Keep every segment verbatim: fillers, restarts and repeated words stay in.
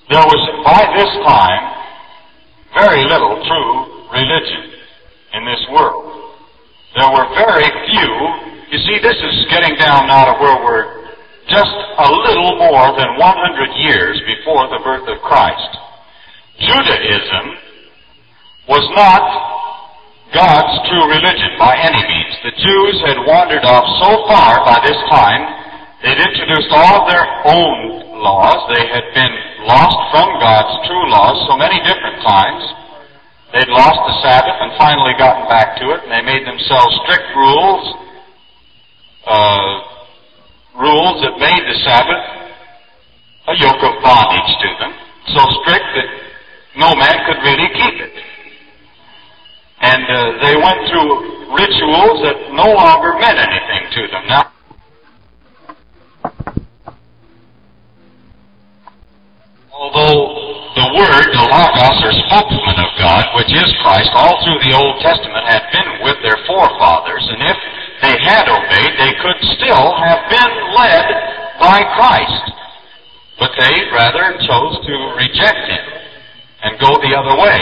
There was, by this time, very little true religion in this world. There were very few. You see, this is getting down now to where we're just a little more than one hundred years before the birth of Christ. Judaism was not God's true religion by any means. The Jews had wandered off so far by this time, they'd introduced all of their own laws. They had been lost from God's true laws so many different times. They'd lost the Sabbath and finally gotten back to it, and they made themselves strict rules, uh, rules that made the Sabbath a yoke of bondage to them, so strict that no man could really keep it. And uh, they went through rituals that no longer meant anything to them. Now, although the Word, the Logos, or spokesman of God, which is Christ, all through the Old Testament had been with their forefathers, and if they had obeyed, they could still have been led by Christ. But they rather chose to reject Him and go the other way.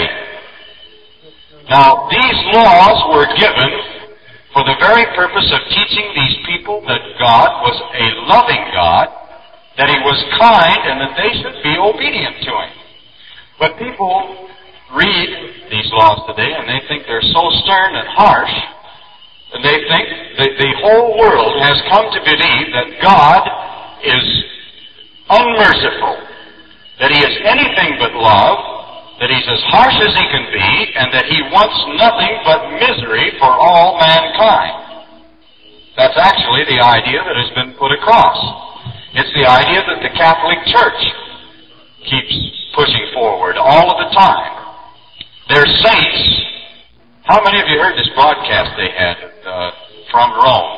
Now, these laws were given for the very purpose of teaching these people that God was a loving God, that He was kind, and that they should be obedient to Him. But people read these laws today, and they think they're so stern and harsh, and they think that the whole world has come to believe that God is unmerciful, that He is anything but love, that He's as harsh as He can be, and that He wants nothing but misery for all mankind. That's actually the idea that has been put across. It's the idea that the Catholic Church keeps pushing forward all of the time. Their saints. How many of you heard this broadcast they had uh, from Rome?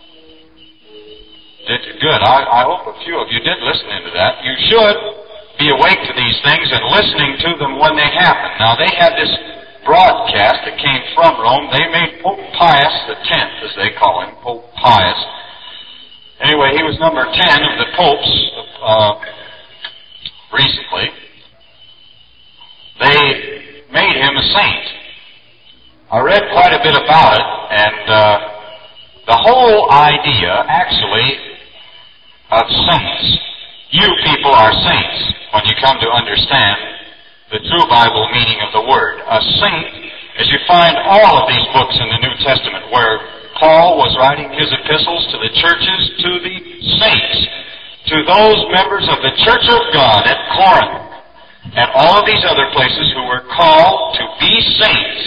Did, good. I, I hope a few of you did listen into that. You should be awake to these things and listening to them when they happen. Now, they had this broadcast that came from Rome. They made Pope Pius the tenth, as they call him, Pope Pius. Anyway, he was number ten of the popes uh, recently. They made him a saint. I read quite a bit about it, and uh, the whole idea, actually, of saints. You people are saints when you come to understand the true Bible meaning of the word. A saint, as you find all of these books in the New Testament where Paul was writing his epistles to the churches, to the saints, to those members of the Church of God at Corinth, and all of these other places who were called to be saints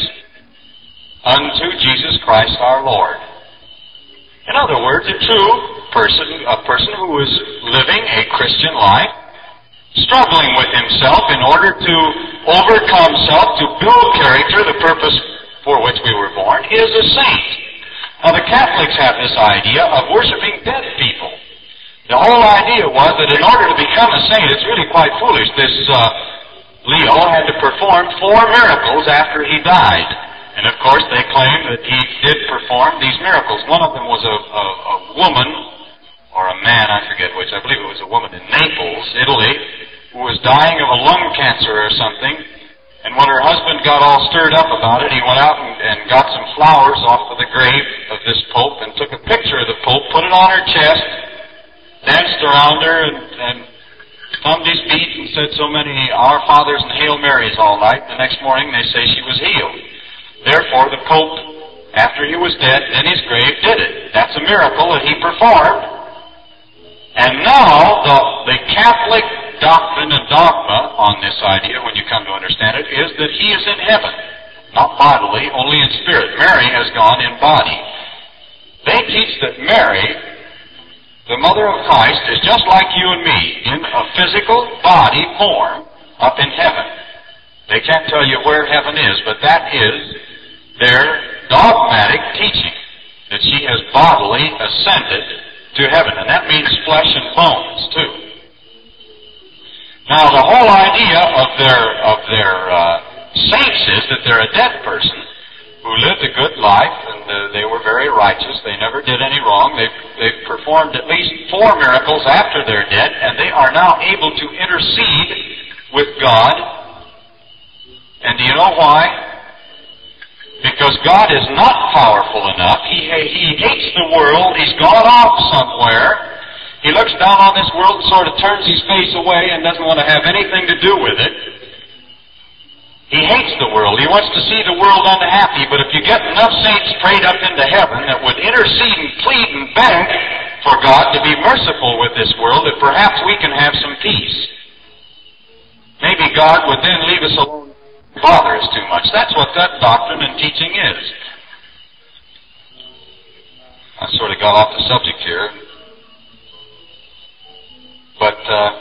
unto Jesus Christ our Lord. In other words, a true person, a person who is living a Christian life, struggling with himself in order to overcome self, to build character, the purpose for which we were born, is a saint. Now, the Catholics have this idea of worshiping dead people. The whole idea was that in order to become a saint, it's really quite foolish. This uh, Leo had to perform four miracles after he died. And of course, they claim that he did perform these miracles. One of them was a, a, a woman, or a man, I forget which, I believe it was a woman in Naples, Italy, who was dying of a lung cancer or something. And when her husband got all stirred up about it, he went out and, and got some flowers off of the grave of this Pope and took a picture of the Pope, put it on her chest, danced around her, and, and thumbed his feet and said so many Our Fathers and Hail Marys all night. The next morning they say she was healed. Therefore, the Pope, after he was dead, in his grave, did it. That's a miracle that he performed. And now, the, the Catholic doctrine and dogma on this idea, when you come to understand it, is that he is in heaven. Not bodily, only in spirit. Mary has gone in body. They teach that Mary, the mother of Christ, is just like you and me, in a physical body form up in heaven. They can't tell you where heaven is, but that is their dogmatic teaching, that she has bodily ascended to heaven. And that means flesh and bones, too. Now, the whole idea of their of their uh, saints is that they're a dead person who lived a good life, and uh, they were very righteous. They never did any wrong. They've, they've performed at least four miracles after they're dead, and they are now able to intercede God. And do you know why? Because God is not powerful enough. He, he hates the world. He's gone off somewhere. He looks down on this world and sort of turns his face away and doesn't want to have anything to do with it. He hates the world. He wants to see the world unhappy. But if you get enough saints prayed up into heaven that would intercede and plead and beg for God to be merciful with this world, that perhaps we can have some peace. Maybe God would then leave us alone. Bother us too much. That's what that doctrine and teaching is. I sort of got off the subject here. But uh,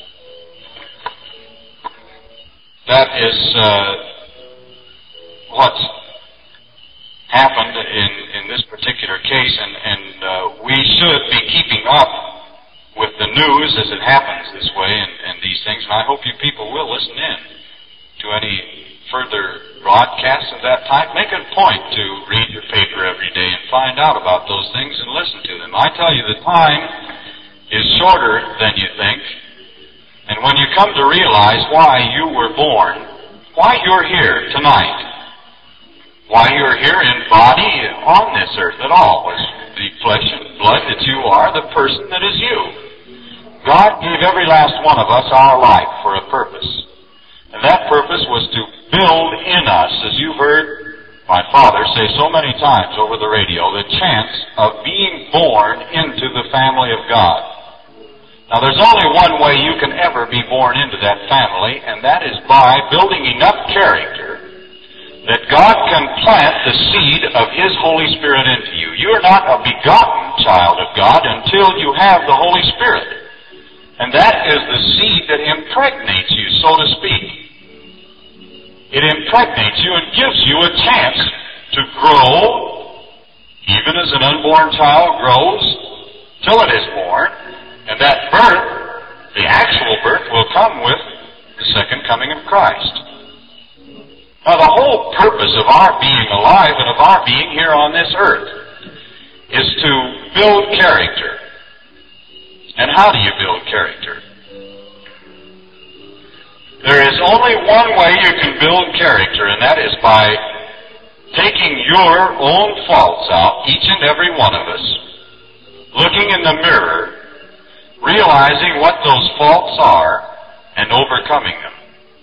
that is uh, what's happened in, in this particular case, and, and uh, we should be keeping up with the news as it happens this way and, and these things, and I hope you people will listen in to any further broadcasts of that type. Make it a point to read your paper every day and find out about those things and listen to them. I tell you, the time is shorter than you think. And when you come to realize why you were born, why you're here tonight, why you're here in body on this earth at all, is the flesh and blood that you are, the person that is you. God gave every last one of us our life for a purpose. And that purpose was to build in us, as you've heard my father say so many times over the radio, the chance of being born into the family of God. Now there's only one way you can ever be born into that family, and that is by building enough character that God can plant the seed of His Holy Spirit into you. You are not a begotten child of God until you have the Holy Spirit. And that is the seed that impregnates you, so to speak. It impregnates you and gives you a chance to grow, even as an unborn child grows, till it is born. And that birth, the actual birth, will come with the second coming of Christ. Now, the whole purpose of our being alive and of our being here on this earth is to build character. And how do you build character? There is only one way you can build character, and that is by taking your own faults out, each and every one of us, looking in the mirror, realizing what those faults are, and overcoming them.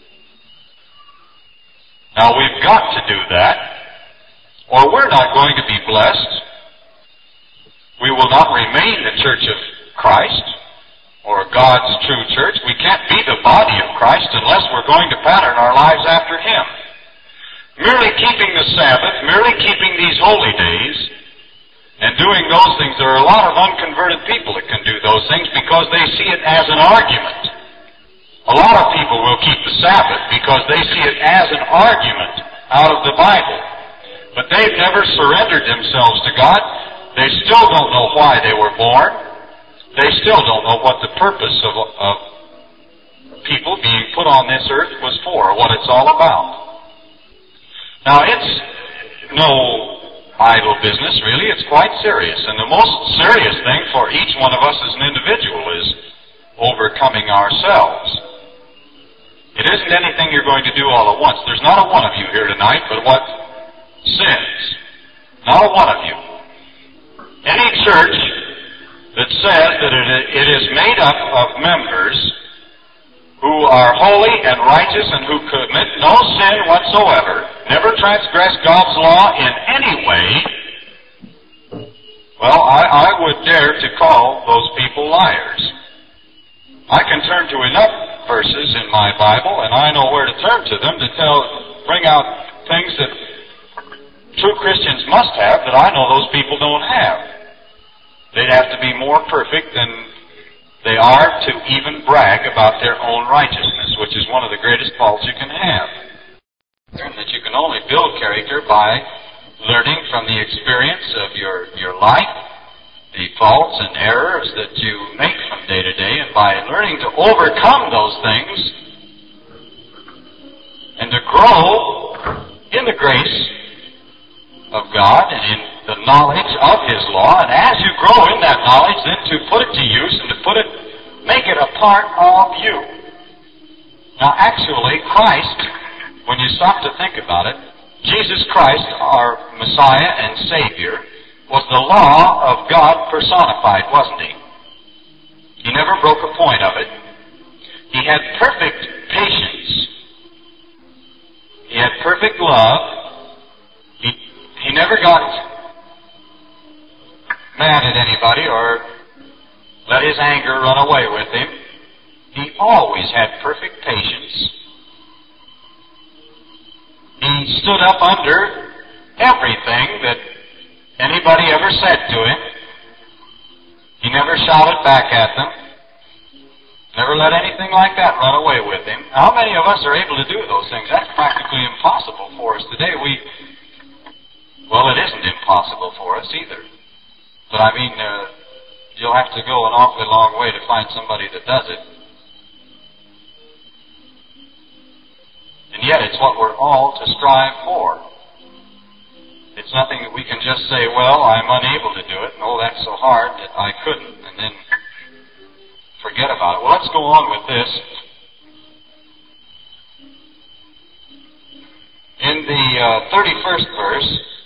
Now, we've got to do that, or we're not going to be blessed. We will not remain the church of Christ, or God's true church. We can't be the body of Christ unless we're going to pattern our lives after Him. Merely keeping the Sabbath, merely keeping these holy days, and doing those things, there are a lot of unconverted people that can do those things because they see it as an argument. A lot of people will keep the Sabbath because they see it as an argument out of the Bible. But they've never surrendered themselves to God. They still don't know why they were born. They still don't know what the purpose of, of people being put on this earth was for, what it's all about. Now, it's no idle business, really. It's quite serious. And the most serious thing for each one of us as an individual is overcoming ourselves. It isn't anything you're going to do all at once. There's not a one of you here tonight but what sins. Not a one of you. Any church that says that it is made up of members who are holy and righteous and who commit no sin whatsoever, never transgress God's law in any way, well, I, I would dare to call those people liars. I can turn to enough verses in my Bible, and I know where to turn to them to tell, bring out things that true Christians must have that I know those people don't have. They'd have to be more perfect than they are to even brag about their own righteousness, which is one of the greatest faults you can have. And that you can only build character by learning from the experience of your, your life, the faults and errors that you make from day to day, and by learning to overcome those things and to grow in the grace of God and in the knowledge of His law, and as you grow in that knowledge, then to put it to use and to put it, make it a part of you. Now actually, Christ, when you stop to think about it, Jesus Christ, our Messiah and Savior, was the law of God personified, wasn't He? He never broke a point of it. He had perfect patience. He had perfect love. He, he never got mad at anybody or let his anger run away with him. He always had perfect patience. He stood up under everything that anybody ever said to him. He never shouted back at them. Never let anything like that run away with him. How many of us are able to do those things? That's practically impossible for us today. We, well, it isn't impossible for us either. But I mean, uh, you'll have to go an awfully long way to find somebody that does it. And yet it's what we're all to strive for. It's nothing that we can just say, well, I'm unable to do it, and oh, that's so hard that I couldn't, and then forget about it. Well, let's go on with this. In the uh, thirty-first verse,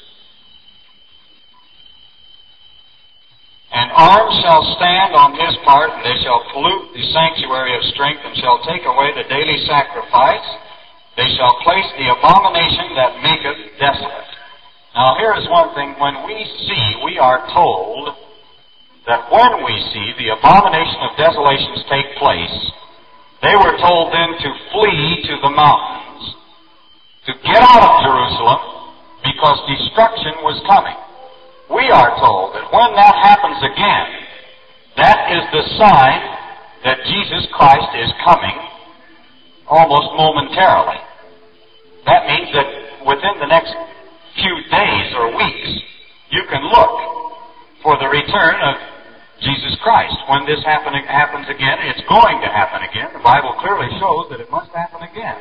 "And arms shall stand on his part, and they shall pollute the sanctuary of strength, and shall take away the daily sacrifice. They shall place the abomination that maketh desolate." Now here is one thing. When we see, we are told that when we see the abomination of desolations take place, they were told then to flee to the mountains, to get out of Jerusalem, because destruction was coming. We are told that when that happens again, that is the sign that Jesus Christ is coming almost momentarily. That means that within the next few days or weeks, you can look for the return of Jesus Christ. When this happen, happens again, it's going to happen again. The Bible clearly shows that it must happen again.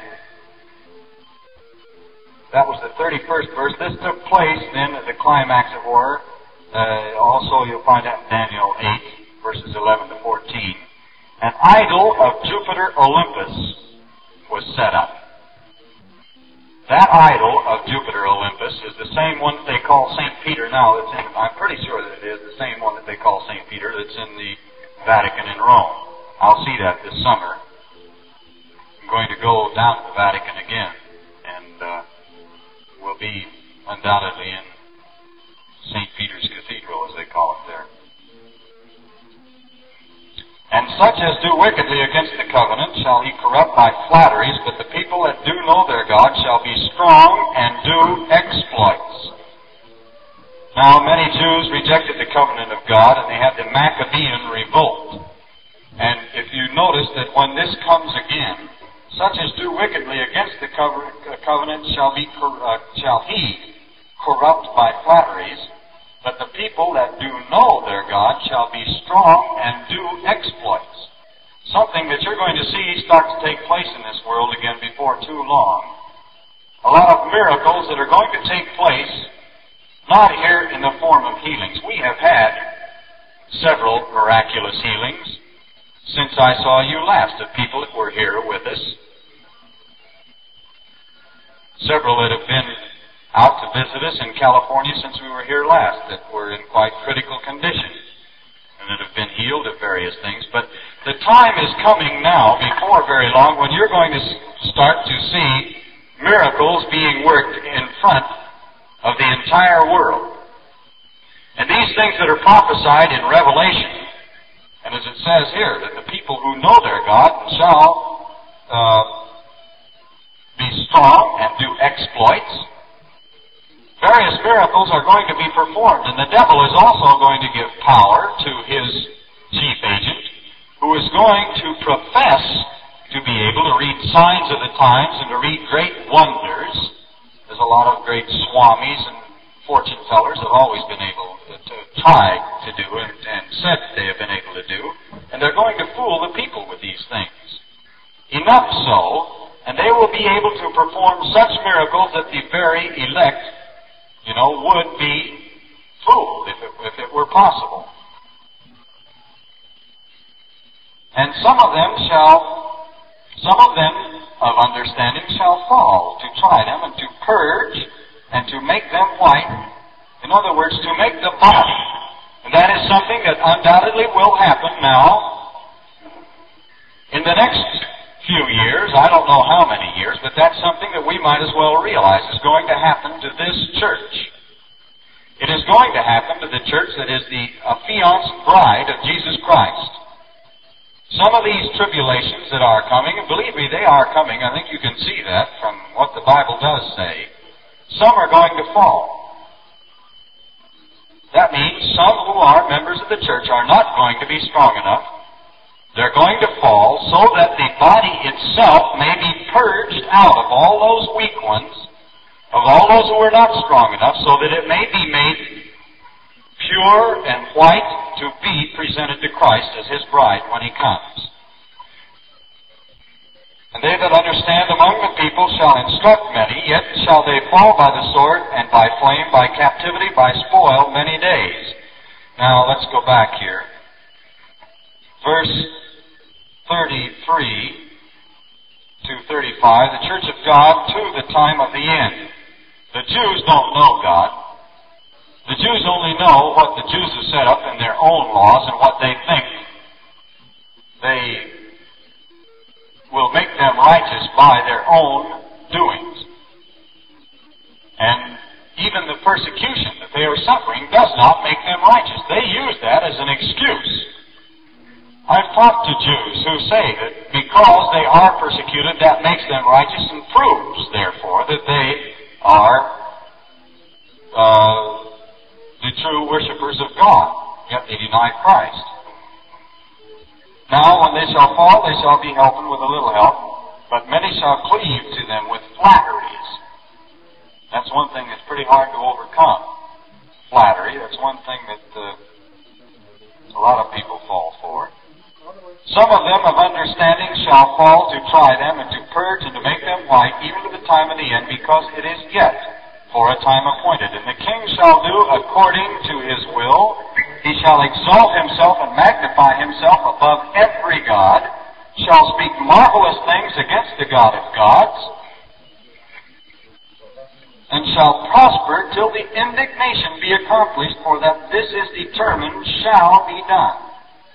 That was the thirty-first verse. This took place then at the climax of war. Uh, also, you'll find that in Daniel eight, verses eleven to fourteen. An idol of Jupiter Olympus was set up. That idol of Jupiter Olympus is the same one that they call Saint Peter now. That's in, I'm pretty sure that it is the same one that they call Saint Peter that's in the Vatican in Rome. I'll see that this summer. I'm going to go down to the Vatican again, and uh, we'll be undoubtedly in Saint Peter's Cathedral, as they call it there. "And such as do wickedly against the covenant shall he corrupt by flatteries, but the people that do know their God shall be strong and do exploits." Now, many Jews rejected the covenant of God, and they had the Maccabean revolt. And if you notice that when this comes again, such as do wickedly against the covenant shall be uh, shall he corrupt by flatteries, but the people that do know their God shall be strong and do exploits. Something that you're going to see start to take place in this world again before too long. A lot of miracles that are going to take place, not here in the form of healings. We have had several miraculous healings since I saw you last, of people that were here with us. Several that have been out to visit us in California since we were here last that were in quite critical condition and that have been healed of various things. But the time is coming now, before very long, when you're going to start to see miracles being worked in front of the entire world. And these things that are prophesied in Revelation, and as it says here, that the people who know their God shall uh, be strong and do exploits. Various miracles are going to be performed, and the devil is also going to give power to his chief agent, who is going to profess to be able to read signs of the times and to read great wonders, as a lot of great swamis and fortune tellers have always been able to, to try to do and, and said they have been able to do, and they're going to fool the people with these things. Enough so, and they will be able to perform such miracles that the very elect, you know, would be fooled if it, if it were possible. "And some of them shall Some of them of understanding shall fall, to try them, and to purge, and to make them white. In other words, to make the body. And that is something that undoubtedly will happen now. In the next few years, I don't know how many years, but that's something that we might as well realize is going to happen to this church. It is going to happen to the church that is the affianced bride of Jesus Christ. Some of these tribulations that are coming, and believe me, they are coming. I think you can see that from what the Bible does say. Some are going to fall. That means some who are members of the church are not going to be strong enough. They're going to fall so that the body itself may be purged out of all those weak ones, of all those who are not strong enough, so that it may be made pure and white to be presented to Christ as His bride when He comes. And they that understand among the people shall instruct many, yet shall they fall by the sword, and by flame, by captivity, by spoil, many days. Now, let's go back here. Verse thirty-three to thirty-five, the church of God to the time of the end. The Jews don't know God. The Jews only know what the Jews have set up in their own laws and what they think they will make them righteous by their own doings. And even the persecution that they are suffering does not make them righteous. They use that as an excuse. I've talked to Jews who say that because they are persecuted, that makes them righteous and proves, therefore, that they are uh, the true worshipers of God. Yet they deny Christ. Now, when they shall fall, they shall be helped with a little help, but many shall cleave to them with flatteries. That's one thing that's pretty hard to overcome. Flattery, that's one thing that uh, a lot of people fall for. Some of them of understanding shall fall to try them, and to purge, and to make them white, even to the time of the end, because it is yet for a time appointed. And the king shall do according to his will. He shall exalt himself and magnify himself above every god, shall speak marvelous things against the God of gods, and shall prosper till the indignation be accomplished, for that this is determined shall be done.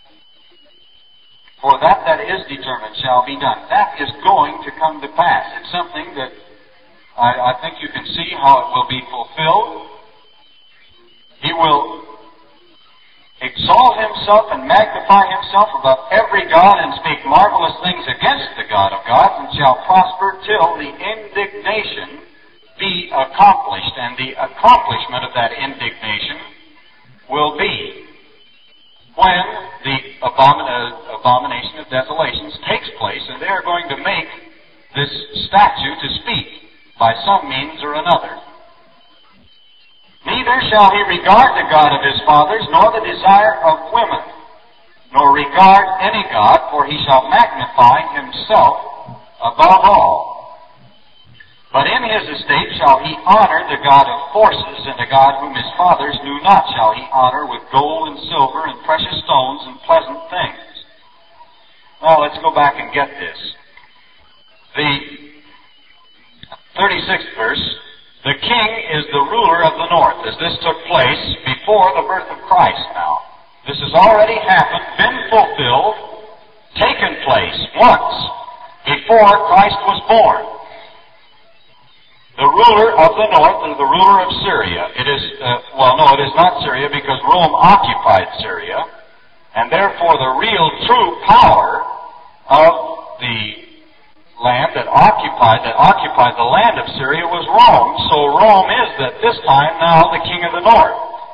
For that that is determined shall be done. That is going to come to pass. It's something that I, I think you can see how it will be fulfilled. He will exalt himself and magnify himself above every god, and speak marvelous things against the God of gods, and shall prosper till the indignation be accomplished. And the accomplishment of that indignation will be when the abomin- uh, abomination of desolations takes place, and they are going to make this statue to speak by some means or another. Neither shall he regard the God of his fathers, nor the desire of women, nor regard any god, for he shall magnify himself above all. But in his estate shall he honor the God of forces, and the God whom his fathers knew not shall he honor with gold and silver and precious stones and pleasant things. Now let's go back and get this. The thirty-sixth verse, the king is the ruler of the north, as this took place before the birth of Christ now. This has already happened, been fulfilled, taken place once before Christ was born. The ruler of the north is the ruler of Syria. It is, uh, well, no, it is not Syria, because Rome occupied Syria, and therefore the real true power of the land that occupied, that occupied the land of Syria was Rome. So Rome is at this time now the king of the north.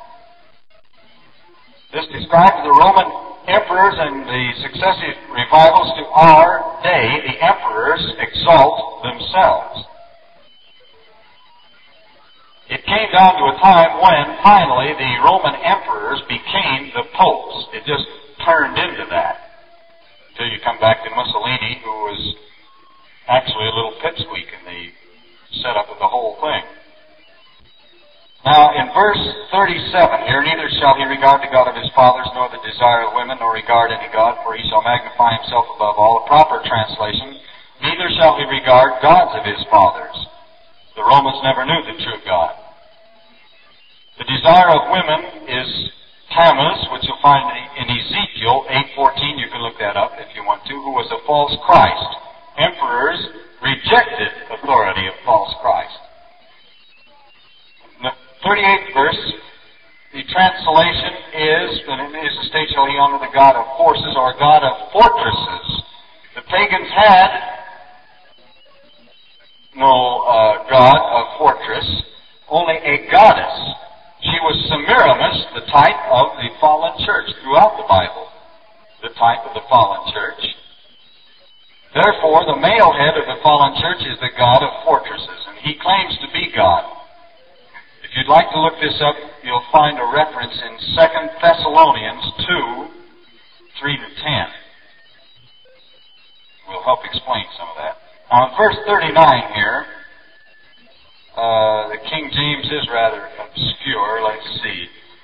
This describes the Roman emperors and the successive revivals to our day. The emperors exalt themselves. It came down to a time when, finally, the Roman emperors became the popes. It just turned into that. Until you come back to Mussolini, who was actually a little pipsqueak in the setup of the whole thing. Now, in verse thirty-seven here, neither shall he regard the God of his fathers, nor the desire of women, nor regard any god, for he shall magnify himself above all. A proper translation Neither shall he regard gods of his fathers. The Romans never knew the true God. The desire of women is Tammuz, which you'll find in Ezekiel eight fourteen. You can look that up if you want to, who was a false Christ. Emperors rejected authority of false Christ. In the thirty-eighth verse, the translation is, and in his estate shall he honor the God of forces, or God of fortresses. The pagans had no uh, God of fortress, only a goddess. She was Semiramis, the type of the fallen church throughout the Bible. The type of the fallen church. Therefore, the male head of the fallen church is the God of fortresses, and he claims to be God. If you'd like to look this up, you'll find a reference in Second Thessalonians two, three to ten. We'll help explain some of that. Now, in verse thirty-nine here, uh, the King James is rather obscure. Let's see.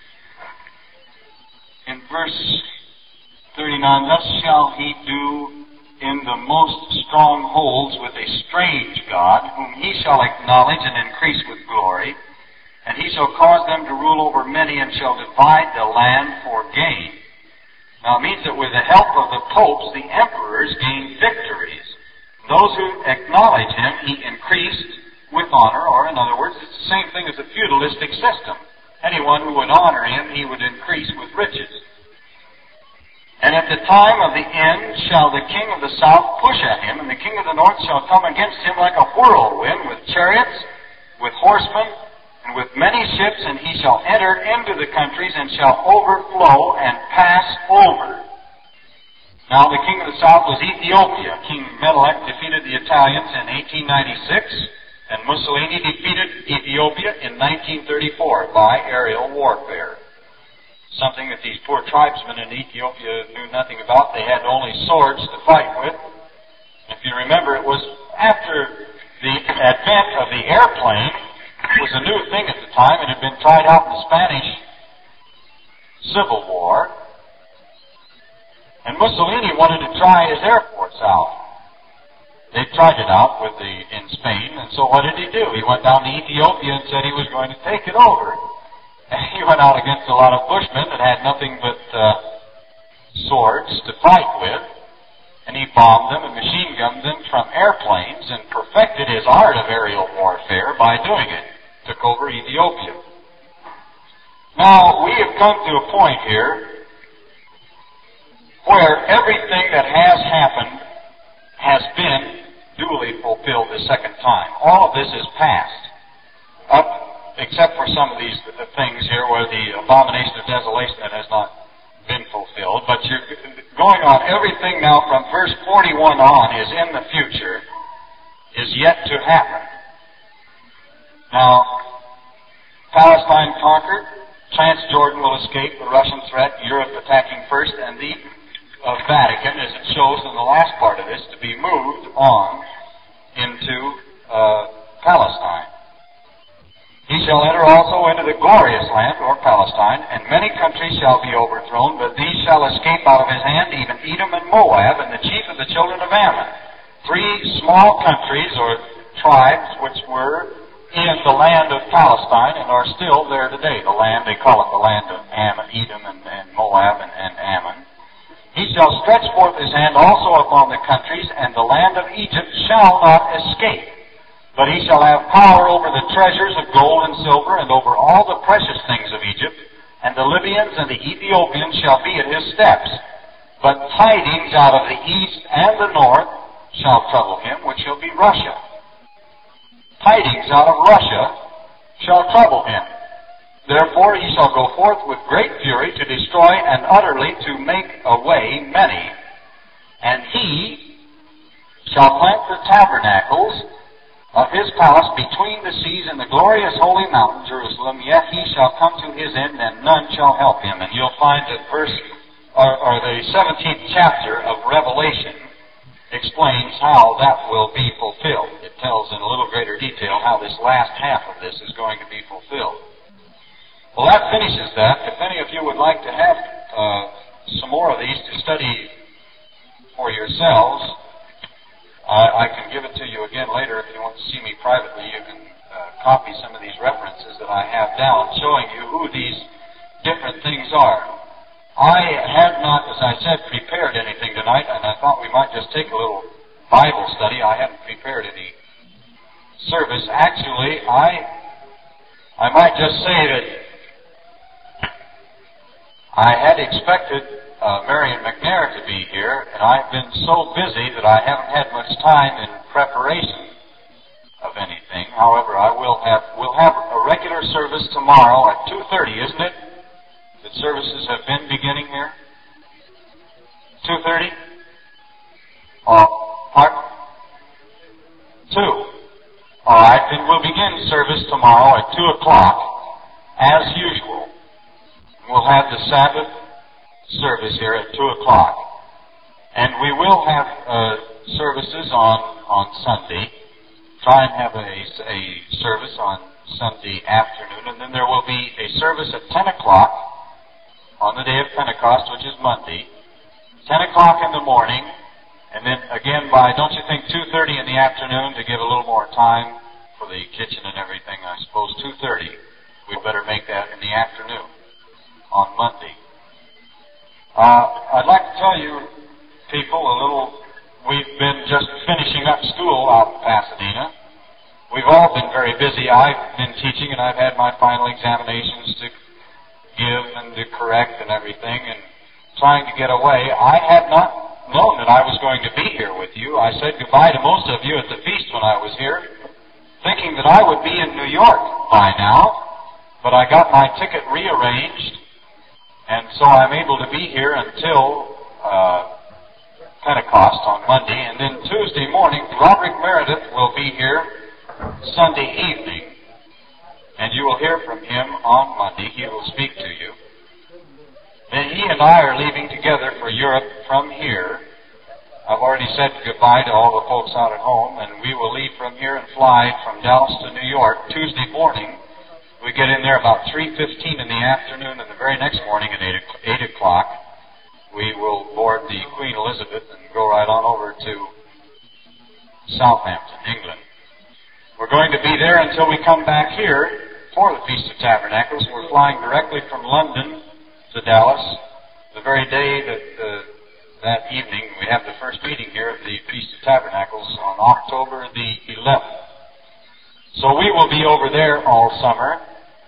In verse thirty-nine, thus shall he do in the most strongholds with a strange God, whom he shall acknowledge and increase with glory. And he shall cause them to rule over many, and shall divide the land for gain. Now it means that with the help of the popes, the emperors gained victories. Those who acknowledge him, he increased with honor, or in other words, it's the same thing as a feudalistic system. Anyone who would honor him, he would increase with riches. And at the time of the end shall the king of the south push at him, and the king of the north shall come against him like a whirlwind, with chariots, with horsemen, and with many ships, and he shall enter into the countries, and shall overflow and pass over. Now the king of the south was Ethiopia. King Menelik defeated the Italians in eighteen ninety-six, and Mussolini defeated Ethiopia in nineteen thirty-four by aerial warfare. Something that these poor tribesmen in Ethiopia knew nothing about. They had only swords to fight with. If you remember, it was after the advent of the airplane. It was a new thing at the time. It had been tried out in the Spanish Civil War. And Mussolini wanted to try his air force out. They tried it out with the in Spain, and so what did he do? He went down to Ethiopia and said he was going to take it over. And he went out against a lot of bushmen that had nothing but uh, swords to fight with, and he bombed them and machine gunned them from airplanes and perfected his art of aerial warfare by doing it. Took over Ethiopia. Now, we have come to a point here where everything that has happened has been duly fulfilled the second time. All of this is past. Up, except for some of these the things here where the abomination of desolation that has not been fulfilled. But you're going on, everything now from verse forty-one on is in the future, is yet to happen. Now, Palestine conquered, Transjordan will escape the Russian threat, Europe attacking first, and the uh, Vatican, as it shows in the last part of this, to be moved on into uh, Palestine. He shall enter also into the glorious land, or Palestine, and many countries shall be overthrown, but these shall escape out of his hand, even Edom and Moab, and the chief of the children of Ammon. Three small countries, or tribes, which were in the land of Palestine and are still there today. The land, they call it the land of Ammon, Edom and, and Moab and, and Ammon. He shall stretch forth his hand also upon the countries, and the land of Egypt shall not escape. But he shall have power over the treasures of gold and silver, and over all the precious things of Egypt, and the Libyans and the Ethiopians shall be at his steps. But tidings out of the east and the north shall trouble him, which shall be Russia. Tidings out of Russia shall trouble him. Therefore he shall go forth with great fury to destroy and utterly to make away many. And he shall plant the tabernacles of his palace between the seas and the glorious holy mountain, Jerusalem. Yet he shall come to his end, and none shall help him. And you'll find that verse, or, or the seventeenth chapter of Revelation explains how that will be fulfilled. It tells in a little greater detail how this last half of this is going to be fulfilled. Well, that finishes that. If any of you would like to have uh, some more of these to study for yourselves, I, I can give it to you again later if you want to see me privately. You can uh, copy some of these references that I have down showing you who these different things are. I had not, as I said, prepared anything tonight, and I thought we might just take a little Bible study. I haven't prepared any service. Actually, I I might just say that I had expected uh, Marion McNair to be here, and I've been so busy that I haven't had much time in preparation of anything. However, I will have we'll have a regular service tomorrow at two thirty, isn't it? The services have been beginning here. two thirty? Uh, pardon? two. All right, then we'll begin service tomorrow at two o'clock, as usual. We'll have the Sabbath service here at two o'clock. And we will have uh, services on, on Sunday. Try and have a, a service on Sunday afternoon. And then there will be a service at ten o'clock on the day of Pentecost, which is Monday. ten o'clock in the morning. And then again by, don't you think, two thirty in the afternoon to give a little more time for the kitchen and everything, I suppose two thirty. We'd better make that in the afternoon on Monday. Uh, I'd like to tell you people a little, we've been just finishing up school out in Pasadena. We've all been very busy. I've been teaching and I've had my final examinations to give and to correct and everything and trying to get away. I had not known that I was going to be here with you. I said goodbye to most of you at the feast when I was here, thinking that I would be in New York by now, but I got my ticket rearranged, and so I'm able to be here until uh, Pentecost on Monday, and then Tuesday morning, Roderick Meredith will be here Sunday evening, and you will hear from him on Monday. He will speak to you. Then he and I are leaving together for Europe from here. I've already said goodbye to all the folks out at home, and we will leave from here and fly from Dallas to New York Tuesday morning. We get in there about three fifteen in the afternoon, and the very next morning at eight o'clock, we will board the Queen Elizabeth and go right on over to Southampton, England. We're going to be there until we come back here for the Feast of Tabernacles. We're flying directly from London to Dallas the very day that uh, that evening we have the first meeting here at the Feast of Tabernacles on October the eleventh. So we will be over there all summer.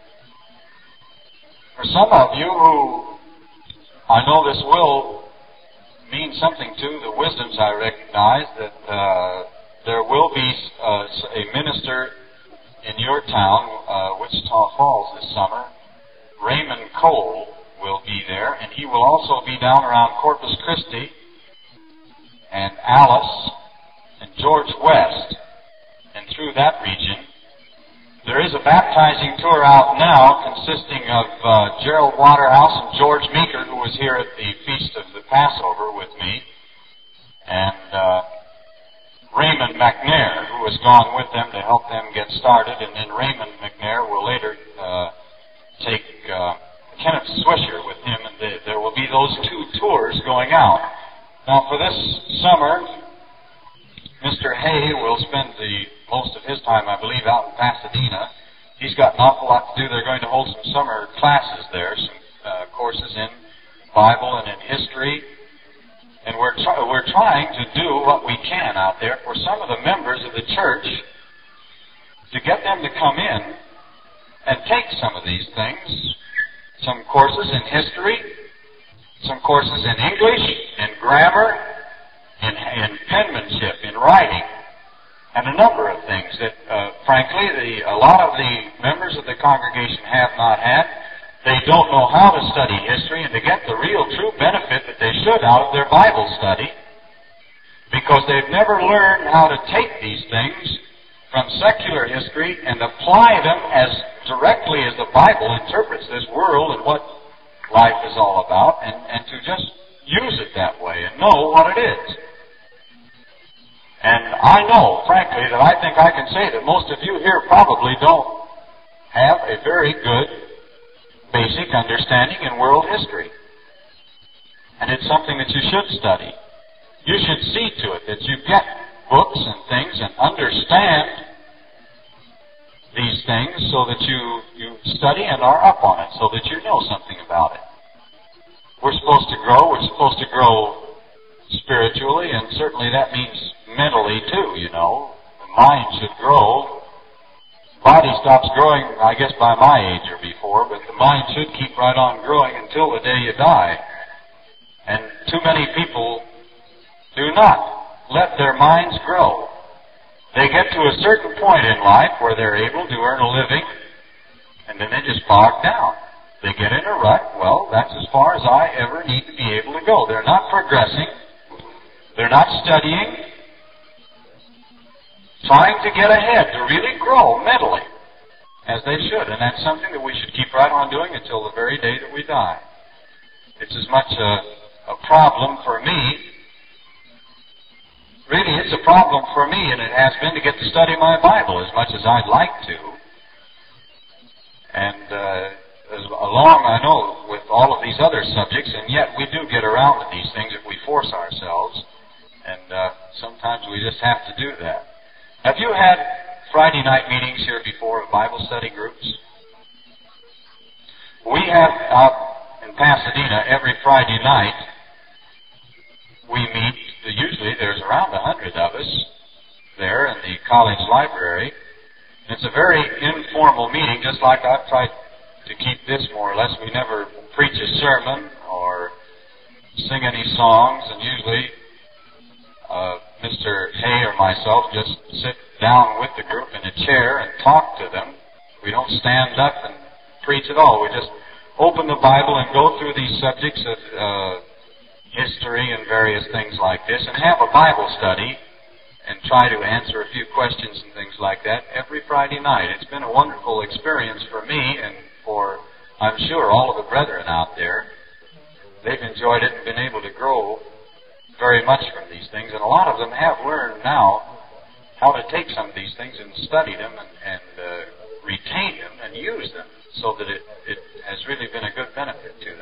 For some of you who I know this will mean something to, the wisdoms I recognize that uh, there will be uh, a minister in your town, uh, Wichita Falls, this summer. Raymond Cole will be there, and he will also be down around Corpus Christi and Alice and George West and through that region. There is a baptizing tour out now consisting of uh, Gerald Waterhouse and George Meeker, who was here at the Feast of the Passover with me, and uh, Raymond McNair, who has gone with them to help them get started, and then Raymond McNair will later uh, take uh, Kenneth Swisher with him, and the, there will be those two tours going out. Now, for this summer, Mister Hay will spend the most of his time, I believe, out in Pasadena. He's got an awful lot to do. They're going to hold some summer classes there, some uh, courses in Bible and in history. And we're, try- we're trying to do what we can out there for some of the members of the church to get them to come in and take some of these things. Some courses in history, some courses in English, in grammar, in, in penmanship, in writing, and a number of things that, uh, frankly, the, a lot of the members of the congregation have not had. They don't know how to study history and to get the real true benefit that they should out of their Bible study, because they've never learned how to take these things from secular history and apply them as directly as the Bible interprets this world and what life is all about, and, and to just use it that way and know what it is. And I know, frankly, that I think I can say that most of you here probably don't have a very good basic understanding in world history. And it's something that you should study. You should see to it that you get books and things and understand these things so that you, you study and are up on it, so that you know something about it. We're supposed to grow. We're supposed to grow spiritually, and certainly that means mentally too, you know. The mind should grow. Body stops growing, I guess, by my age or before, but the mind should keep right on growing until the day you die. And too many people do not let their minds grow. They get to a certain point in life where they're able to earn a living, and then they just bog down. They get in a rut. Well, that's as far as I ever need to be able to go. They're not progressing. They're not studying, trying to get ahead, to really grow mentally, as they should. And that's something that we should keep right on doing until the very day that we die. It's as much a, a problem for me. Really, it's a problem for me, and it has been to get to study my Bible as much as I'd like to. And uh, as along, I know, with all of these other subjects, and yet we do get around to these things if we force ourselves. And uh, sometimes we just have to do that. Have you had Friday night meetings here before of Bible study groups? We have out in Pasadena every Friday night. We meet, usually there's around a hundred of us there in the college library. It's a very informal meeting, just like I've tried to keep this more or less. We never preach a sermon or sing any songs, and usually uh, Mister Hay or myself just sit down with the group in a chair and talk to them. We don't stand up and preach at all. We just open the Bible and go through these subjects of uh, history and various things like this, and have a Bible study and try to answer a few questions and things like that every Friday night. It's been a wonderful experience for me and for, I'm sure, all of the brethren out there. They've enjoyed it and been able to grow very much from these things, and a lot of them have learned now how to take some of these things and study them and, and uh, retain them and use them, so that it, it has really been a good benefit to